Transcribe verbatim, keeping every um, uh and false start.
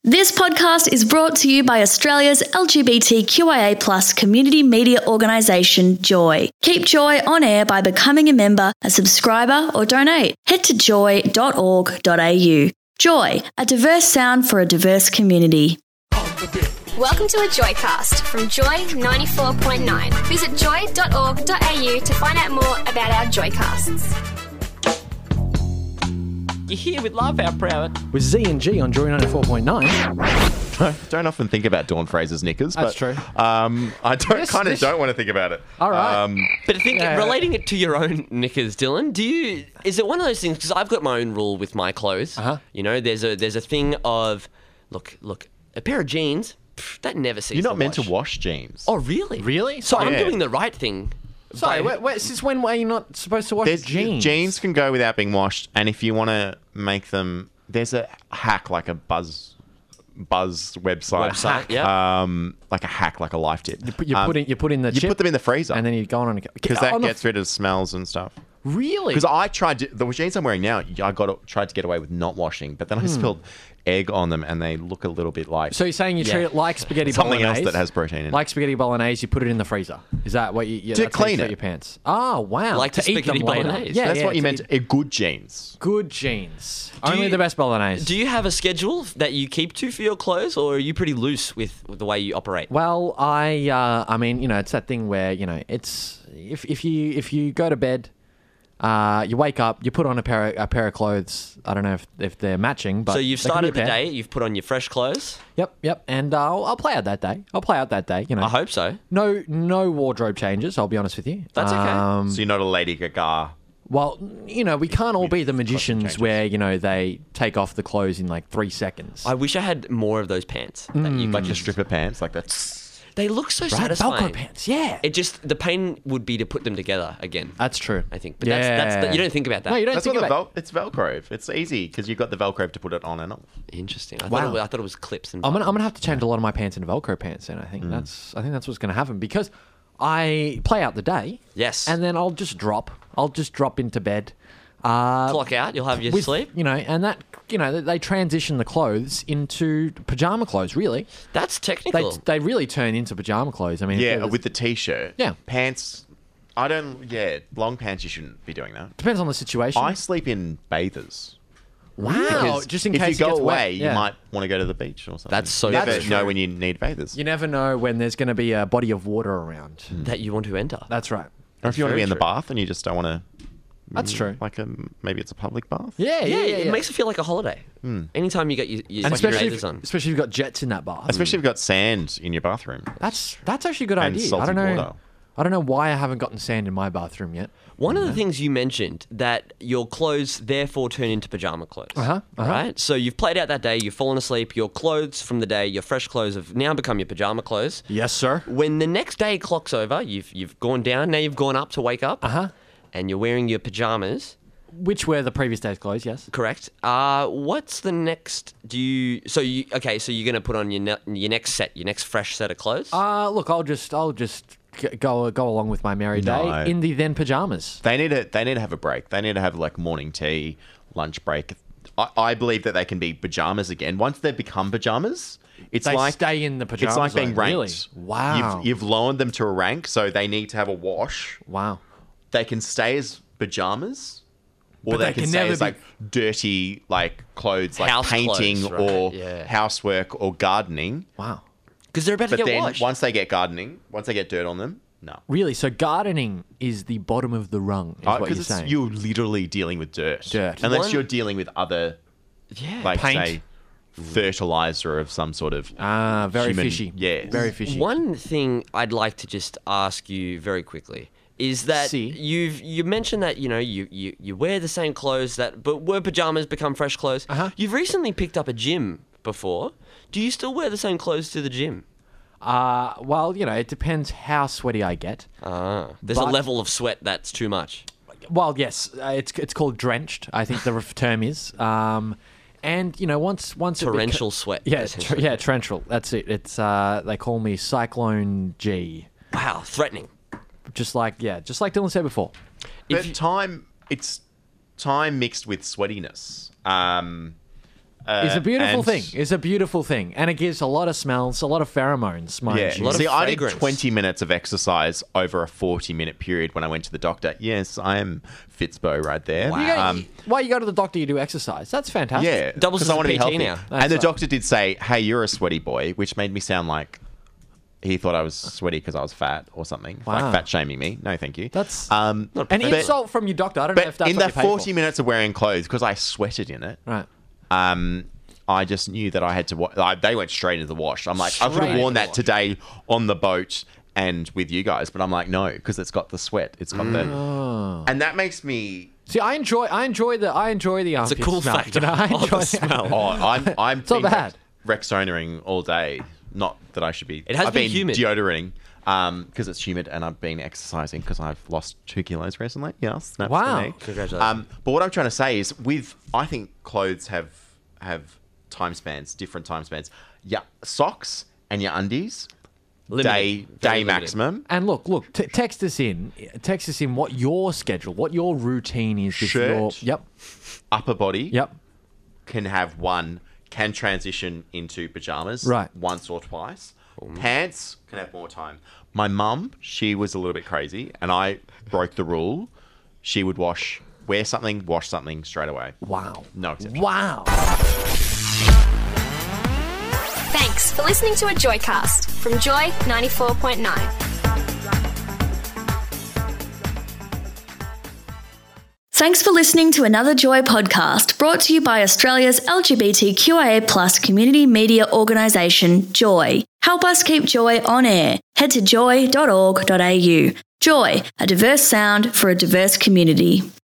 This podcast is brought to you by Australia's L G B T Q I A plus community media organisation, Joy. Keep Joy on air by becoming a member, a subscriber or donate. Head to joy dot org dot a u. Joy, a diverse sound for a diverse community. Welcome to a Joycast from Joy ninety-four point nine. Visit joy dot org dot a u to find out more about our Joycasts. You're here with Love Our Proud. With Z and G on Joy ninety-four point nine. Don't often think about Dawn Fraser's knickers. That's but, true. Um, I don't This- kind of this- don't want to think about it. All right. Um, But I think Yeah. relating it to your own knickers, Dylan, do you? Is it one of those things? Because I've got my own rule with my clothes. Uh-huh. You know, there's a there's a thing of, look, look, a pair of jeans pff, that never sees. you're not the meant wash. to wash jeans. Oh, really? Really? So I'm Yeah. doing the right thing. Sorry, by- wait, wait, since when are you not supposed to wash There's, jeans? jeans can go without being washed, and if you want to make them, there's a hack like a Buzz Buzz website. Website, Hack. yeah. Um, like a hack, like a life tip. You put, you, Um, put in, you put in the you chip, put them in the freezer, and then you go on and because that on the- gets rid of smells and stuff. Really? Because I tried to, the jeans I'm wearing now, I got tried to get away with not washing, but then I spilled egg on them, and they look a little bit like Hmm. So you're saying you treat Yeah. it like spaghetti something bolognese? else that has protein in it. Like spaghetti bolognese, you put it in the freezer. Is that what you? Yeah, To that's how you clean treat it. your pants. Oh wow! Like to the eat them spaghetti later. bolognese. Yeah, That's yeah, what you to meant. eat- A good jeans. Good jeans. Do Only you- the best bolognese. Do you have a schedule that you keep to for your clothes, or are you pretty loose with, with the way you operate? Well, I, uh, I mean, you know, it's that thing where you know, it's if if you if you go to bed, uh, you wake up, you put on a pair of, a pair of clothes. I don't know if, if they're matching, but So you've they can started be the a pair. day, you've put on your fresh clothes. Yep, yep, and uh, I'll, I'll play out that day. I'll play out that day. You know, I hope so. no no wardrobe changes. I'll be honest with you. That's okay. Um, So you're not a Lady Gaga. well, you know, we can't all be the magicians changes. where you know they take off the clothes in like three seconds. I wish I had more of those pants. That you Like could your just, stripper pants, like that. they look so right, satisfying. Velcro pants. Yeah, It just the pain would be to put them together again. that's true. I think, but that's that's the, you don't think about that. No, you don't That's think what the about. vel- it's Velcro. It's easy because you've got the Velcro to put it on and off. Interesting. I, Wow. thought it was, I thought it was clips and. I'm gonna, I'm buttons. gonna have to change a lot of my pants into Velcro pants, and I think that's I think that's what's gonna happen because I play out the day. Yes. and then I'll just drop. I'll just drop into bed. Uh, Clock out. You'll have your with, sleep. you know, and that you know they transition the clothes into pajama clothes. Really, That's they technical. they really turn into pajama clothes. I mean, Yeah, it- with the t-shirt. Yeah. Pants. I don't. Yeah, long pants. You shouldn't be doing that. depends on the situation. I sleep in bathers. wow, Because just in if case you it go gets away, wet. you Yeah. might want to go to the beach or something. That's so You never That's know true. when you need bathers. You never know when there's going to be a body of water around. that you want to enter. That's right. or if you want to very be in the true. bath and you just don't want to. That's true. Like a maybe it's a public bath. Yeah, yeah, yeah, yeah. it yeah. makes it feel like a holiday. Anytime you get your, your, and your especially bathers if, on. especially if you've got jets in that bath. Especially if you've got sand in your bathroom. That's that's actually a good And idea. I salty don't know. water. I don't know why I haven't gotten sand in my bathroom yet. One of the things you mentioned that your clothes therefore turn into pajama clothes. Uh-huh, uh-huh. Right? So you've played out that day, you've fallen asleep, your clothes from the day, your fresh clothes have now become your pajama clothes. Yes, sir. When the next day clocks over, you've you've gone down, now you've gone up to wake up. Uh-huh. And you're wearing your pajamas, Which were the previous day's clothes? Yes. correct? Uh what's the next do you so you okay, so you're going to put on your ne- your next set, your next fresh set of clothes? Uh look, I'll just I'll just g- go go along with my merry day No. in the then pajamas. They need to. They need to have a break. They need to have like morning tea, lunch break. I, I believe that they can be pajamas again once they've become pajamas. It's They like stay in the pajamas It's like being zone, ranked. really? Wow. You've, you've lowered them to a rank, so they need to have a wash. Wow. They can stay as pajamas, or But they, they can, can stay never as be- like dirty like clothes, like House painting clothes, right, or yeah. housework or gardening. Wow. Because they're about to But get then washed. once they get gardening, once they get dirt on them, no. Really? So gardening is the bottom of the rung, is what you're Because saying. you're literally dealing with dirt. Dirt. Unless One- you're dealing with other, yeah. like Paint. say, fertilizer of some sort of. Ah, very human- fishy. yes. Very fishy. One thing I'd like to just ask you very quickly is that See? you've you mentioned that you know you, you, you wear the same clothes that but were pajamas become fresh clothes. Uh-huh. You've recently picked up a gym before. Do you still wear the same clothes to the gym? Uh, well, you know, it depends how sweaty I get. Ah, there's a But- level of sweat that's too much. Well, yes, uh, it's it's called drenched. I think the ref- term is. Um, and you know, once once it beca- Torrential sweat. Yeah, tr- essentially. yeah, torrential. That's it. It's uh, they call me Cyclone G. Wow, threatening. Just like yeah, just like Dylan said before. But If you- time, it's time mixed with sweatiness. Um, Uh, It's a beautiful and- thing. It's a beautiful thing. And it gives a lot of smells, a lot of pheromones, mind Yeah. you. lot of See, I did fragrance. twenty minutes of exercise over a forty minute period when I went to the doctor. Yes, I am Fitzbo right there. You go- Um, why you go to the doctor, you do exercise. That's fantastic. yeah. Doubles 'cause as I a want to be P T healthy. now. And the That's right. doctor did say, hey, you're a sweaty boy, which made me sound like he thought I was sweaty because I was fat or something. Wow. Like fat shaming me. No, thank you. That's um, an but- insult from your doctor. I don't know if But that's in what that you paid forty for. minutes of wearing clothes, because I sweated in it, Right. um, I just knew that I had to. Wa- like, they went straight into the wash. I'm like, I could Straight have worn into that today on the boat and with you guys, but I'm like, no, because it's got the sweat. It's got Oh. the, and that makes me. See, I enjoy, I enjoy the, I enjoy the It's a armpit cool smell. factor. You know, I Oh, enjoy the smell. Oh, I'm I'm It's not been bad. Rex- Rexonering all day. Not that I should be. It has I've been been humid. deodorating. Um, because it's humid, and I've been exercising because I've lost two kilos recently. Yes, snaps Wow. for me. Congratulations. Um, but what I'm trying to say is, with I think clothes have have time spans, different time spans. Yeah, socks and your undies, Limited. day Very day limited. maximum. And look, look, t- text us in, text us in what your schedule, what your routine is. with Shirt. Your, yep, Upper body yep. can have one, can transition into pajamas Right. once or twice. Pants can have more time. My mum, she was a little bit crazy, and I broke the rule. She would wash, wear something, wash something straight away. Wow. No exception. Wow. Thanks for listening to a Joycast from Joy ninety-four point nine. Thanks for listening to another Joy podcast brought to you by Australia's L G B T Q I A plus community media organisation, Joy. Help us keep Joy on air. Head to joy dot org dot a u. Joy, a diverse sound for a diverse community.